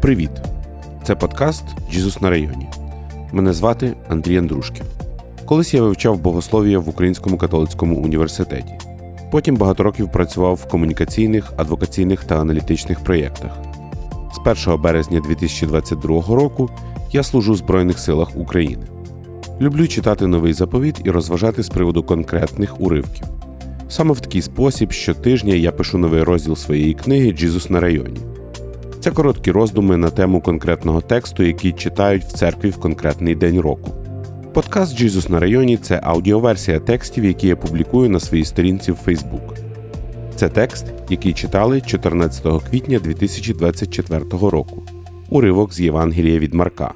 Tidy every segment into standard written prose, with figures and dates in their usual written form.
Привіт! Це подкаст «Jesus на районі». Мене звати Андрій Андрушків. Колись я вивчав богослов'я в Українському католицькому університеті. Потім багато років працював в комунікаційних, адвокаційних та аналітичних проєктах. З 1 березня 2022 року я служу в Збройних силах України. Люблю читати новий заповіт і розважати з приводу конкретних уривків. Саме в такий спосіб щотижня я пишу новий розділ своєї книги «Jesus на районі». Це короткі роздуми на тему конкретного тексту, який читають в церкві в конкретний день року. Подкаст «Jesus на районі» – це аудіоверсія текстів, які я публікую на своїй сторінці в Facebook. Це текст, який читали 14 квітня 2024 року. Уривок з Євангелія від Марка.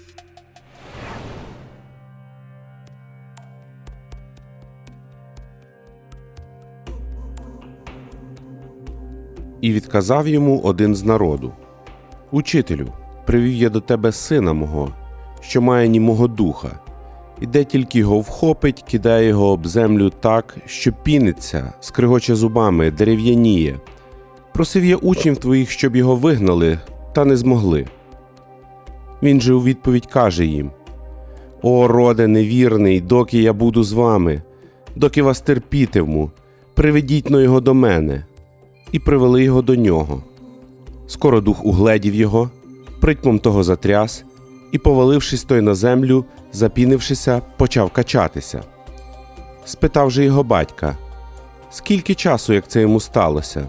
І відказав йому один з народу: «Учителю, привів я до тебе сина мого, що має німого духа, і де тільки його вхопить, кидає його об землю так, що піниться, скригоче зубами, дерев'яніє. Просив я учнів твоїх, щоб його вигнали, та не змогли». Він же у відповідь каже їм: «О, роде невірний, доки я буду з вами, доки вас терпітиму, приведіть-но його до мене». І привели його до нього. Скоро дух угледів його, притьмом того затряс, і, повалившись той на землю, запінившися, почав качатися. Спитав же його батька: «Скільки часу, як це йому сталося?»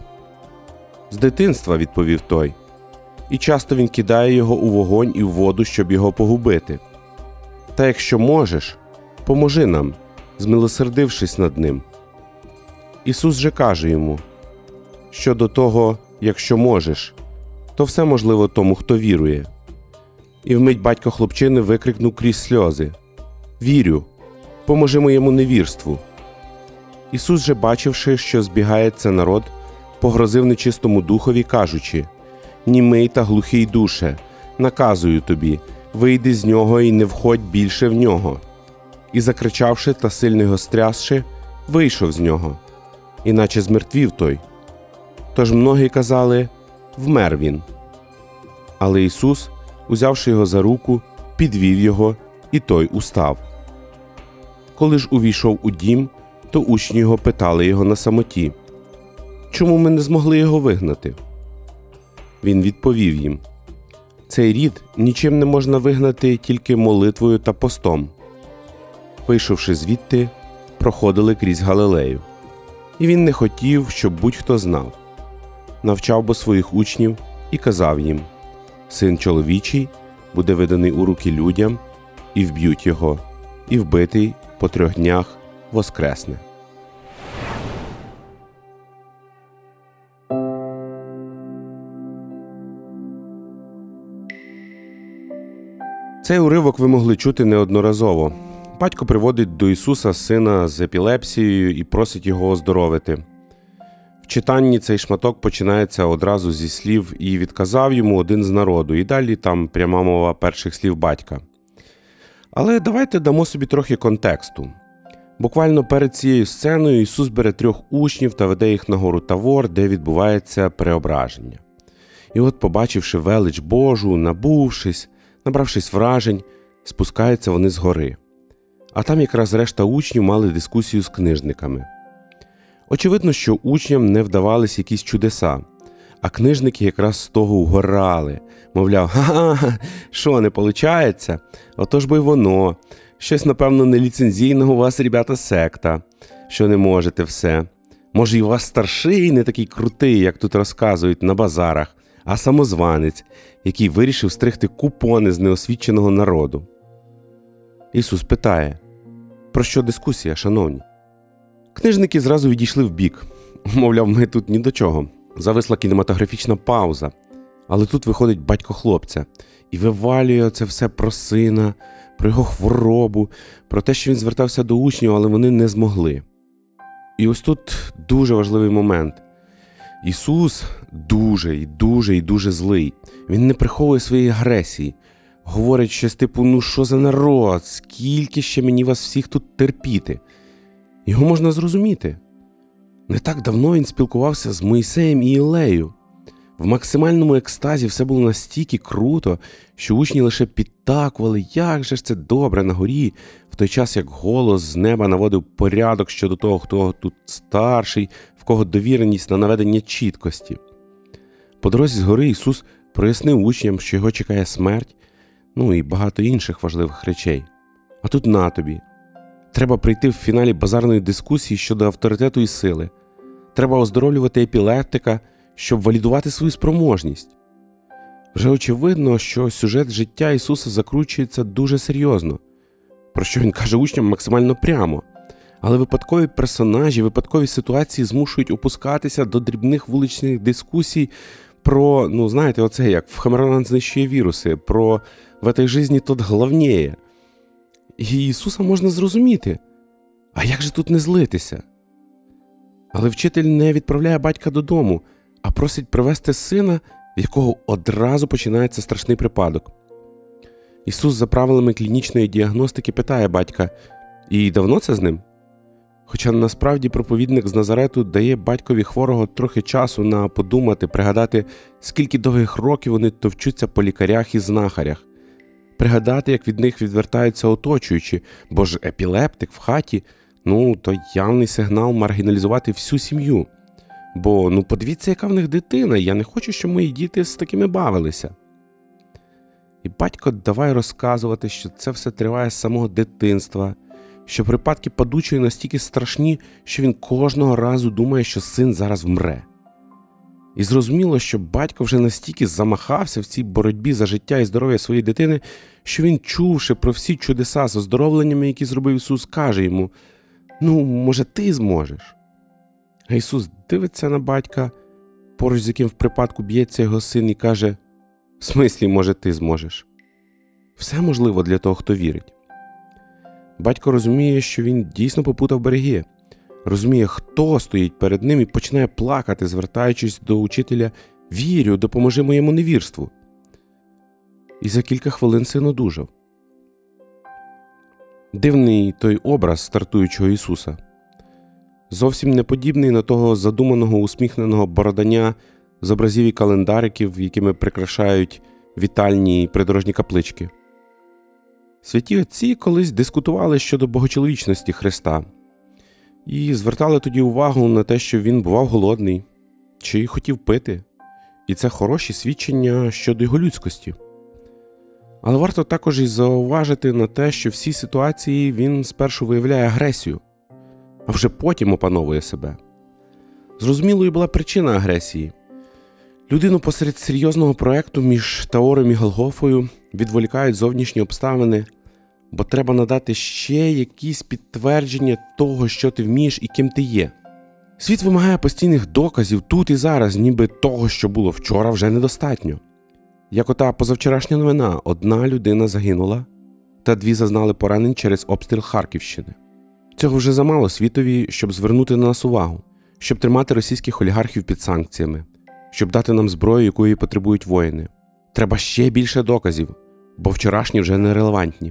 «З дитинства», – відповів той, «і часто він кидає його у вогонь і в воду, щоб його погубити. Та якщо можеш, поможи нам, змилосердившись над ним». Ісус же каже йому: «Щодо того, якщо можеш, то все можливо тому, хто вірує». І вмить батько хлопчини викрикнув крізь сльози: «Вірю, поможи моєму невірству». Ісус же, бачивши, що збігається народ, погрозив нечистому духові, кажучи: «Німий та глухий душе, наказую тобі, вийди з нього і не входь більше в нього». І, закричавши та сильно його стрясши, вийшов з нього, іначе змертвів той. Тож многі казали: «Вмер він». Але Ісус, узявши його за руку, підвів його, і той устав. Коли ж увійшов у дім, то учні його питали його на самоті: «Чому ми не змогли його вигнати?» Він відповів їм: «Цей рід нічим не можна вигнати, тільки молитвою та постом». Вийшовши звідти, проходили крізь Галилею. І він не хотів, щоб будь-хто знав. Навчав бо своїх учнів і казав їм: «Син чоловічий буде виданий у руки людям, і вб'ють його, і вбитий по 3 днях воскресне». Цей уривок ви могли чути неодноразово. Батько приводить до Ісуса сина з епілепсією і просить його оздоровити. В читанні цей шматок починається одразу зі слів «і відказав йому один з народу», і далі там пряма мова перших слів батька. Але давайте дамо собі трохи контексту. Буквально перед цією сценою Ісус бере 3 учнів та веде їх на гору Тавор, де відбувається преображення. І от, побачивши велич Божу, набравшись вражень, спускаються вони з гори. А там якраз решта учнів мали дискусію з книжниками. Очевидно, що учням не вдавались якісь чудеса, а книжники якраз з того угорали. Мовляв: «Ха-ха, що, не получається? Отож бо й воно. Щось, напевно, неліцензійного у вас, ребята, секта, що не можете все. Може, і у вас старший не такий крутий, як тут розказують на базарах, а самозванець, який вирішив стригти купони з неосвіченого народу». Ісус питає: «Про що дискусія, шановні?» Книжники зразу відійшли вбік. Мовляв, ми тут ні до чого. Зависла кінематографічна пауза. Але тут виходить батько хлопця і вивалює це все про сина, про його хворобу, про те, що він звертався до учнів, але вони не змогли. І ось тут дуже важливий момент. Ісус дуже злий. Він не приховує своєї агресії. Говорить щось типу: «Ну що за народ? Скільки ще мені вас всіх тут терпіти?» Його можна зрозуміти. Не так давно він спілкувався з Мойсеєм і Ілею. В максимальному екстазі все було настільки круто, що учні лише підтакували, як же ж це добре на горі, в той час як голос з неба наводив порядок щодо того, хто тут старший, в кого довіреність на наведення чіткості. По дорозі з гори Ісус прояснив учням, що його чекає смерть, і багато інших важливих речей. А тут на тобі. Треба прийти в фіналі базарної дискусії щодо авторитету і сили. Треба оздоровлювати епілептика, щоб валідувати свою спроможність. Вже очевидно, що сюжет життя Ісуса закручується дуже серйозно, про що Він каже учням максимально прямо. Але випадкові персонажі, випадкові ситуації змушують опускатися до дрібних вуличних дискусій про, оце як в Хамерман знищує віруси, про «в этой жизни тот главнее». І Ісуса можна зрозуміти. А як же тут не злитися? Але вчитель не відправляє батька додому, а просить привезти сина, в якого одразу починається страшний припадок. Ісус за правилами клінічної діагностики питає батька: «І давно це з ним?» Хоча насправді проповідник з Назарету дає батькові хворого трохи часу на подумати, пригадати, скільки довгих років вони товчуться по лікарях і знахарях. Пригадати, як від них відвертаються оточуючі, бо ж епілептик в хаті то явний сигнал маргіналізувати всю сім'ю. Бо, подивіться, яка в них дитина, я не хочу, щоб мої діти з такими бавилися. І батько давай розказувати, що це все триває з самого дитинства, що припадки падучої настільки страшні, що він кожного разу думає, що син зараз вмре. І зрозуміло, що батько вже настільки замахався в цій боротьбі за життя і здоров'я своєї дитини, що він, чувши про всі чудеса з оздоровленнями, які зробив Ісус, каже йому: може ти зможеш? А Ісус дивиться на батька, поруч з яким в припадку б'ється його син, і каже: в смислі, може ти зможеш? Все можливо для того, хто вірить. Батько розуміє, що він дійсно попутав береги, розуміє, хто стоїть перед ним, і починає плакати, звертаючись до учителя: «Вірю, допоможи моєму невірству». І за кілька хвилин син одужав. Дивний той образ стартуючого Ісуса. Зовсім не подібний на того задуманого усміхненого бороданя з образів і календариків, якими прикрашають вітальні і придорожні каплички. Святі отці колись дискутували щодо богочоловічності Христа і звертали тоді увагу на те, що він бував голодний чи хотів пити, і це хороші свідчення щодо його людськості. Але варто також і зауважити на те, що в цій ситуації він спершу виявляє агресію, а вже потім опановує себе. Зрозумілою була причина агресії. Людину посеред серйозного проекту між Таором і Голгофою відволікають зовнішні обставини, бо треба надати ще якісь підтвердження того, що ти вмієш і ким ти є. Світ вимагає постійних доказів тут і зараз, ніби того, що було вчора, вже недостатньо. Як ота позавчорашня новина: 1 людина загинула та 2 зазнали поранень через обстріл Харківщини. Цього вже замало світові, щоб звернути на нас увагу, щоб тримати російських олігархів під санкціями, щоб дати нам зброю, якої потребують воїни. Треба ще більше доказів, бо вчорашні вже нерелевантні.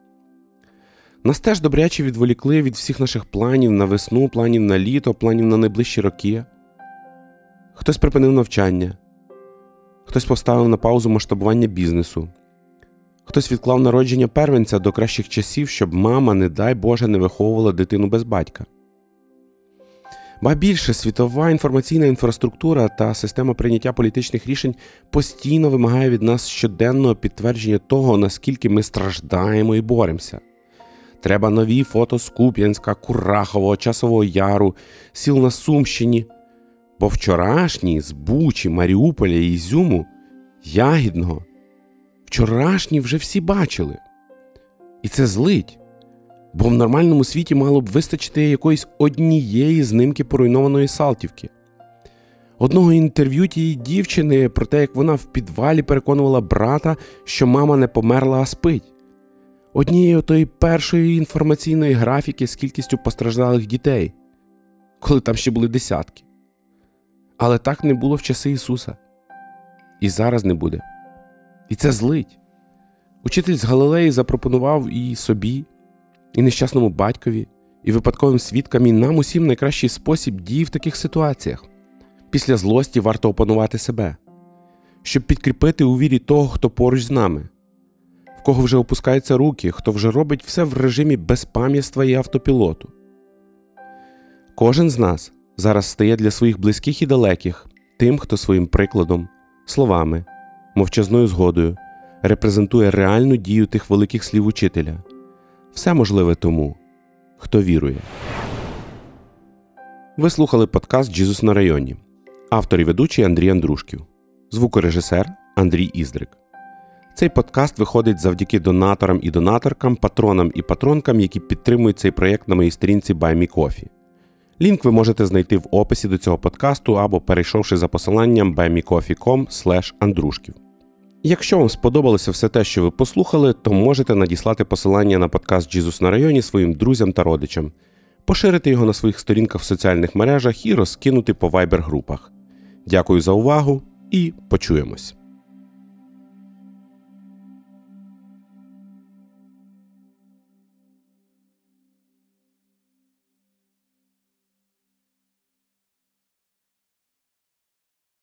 Нас теж добряче відволікли від всіх наших планів на весну, планів на літо, планів на найближчі роки. Хтось припинив навчання, хтось поставив на паузу масштабування бізнесу, хтось відклав народження первенця до кращих часів, щоб мама, не дай Боже, не виховувала дитину без батька. Ба більше, світова інформаційна інфраструктура та система прийняття політичних рішень постійно вимагає від нас щоденного підтвердження того, наскільки ми страждаємо і боремося. Треба нові фото з Куп'янська, Курахового, Часового Яру, сіл на Сумщині. Бо вчорашні з Бучі, Маріуполя і Ізюму, Ягідного, вчорашні вже всі бачили. І це злить. Бо в нормальному світі мало б вистачити якоїсь однієї знимки поруйнованої Салтівки. Одного інтерв'ю тієї дівчини про те, як вона в підвалі переконувала брата, що мама не померла, а спить. Однієї отої першої інформаційної графіки з кількістю постраждалих дітей, коли там ще були десятки. Але так не було в часи Ісуса. І зараз не буде. І це злить. Учитель з Галилеї запропонував і собі, і нещасному батькові, і випадковим свідкам, і нам усім найкращий спосіб дії в таких ситуаціях. Після злості варто опанувати себе. щоб підкріпити у вірі того, хто поруч з нами, в кого вже опускаються руки, хто вже робить все в режимі безпам'ятства і автопілоту. Кожен з нас зараз стає для своїх близьких і далеких тим, хто своїм прикладом, словами, мовчазною згодою репрезентує реальну дію тих великих слів учителя. Все можливе тому, хто вірує. Ви слухали подкаст «Jesus на районі». Автор і ведучий Андрій Андрушків. Звукорежисер Андрій Іздрик. Цей подкаст виходить завдяки донаторам і донаторкам, патронам і патронкам, які підтримують цей проєкт на моїй сторінці Buy Me Coffee. Лінк ви можете знайти в описі до цього подкасту або перейшовши за посиланням buymecoffee.com/Andrushkiv. Якщо вам сподобалося все те, що ви послухали, то можете надіслати посилання на подкаст «Jesus на районі» своїм друзям та родичам, поширити його на своїх сторінках в соціальних мережах і розкинути по вайбер-групах. Дякую за увагу і почуємось!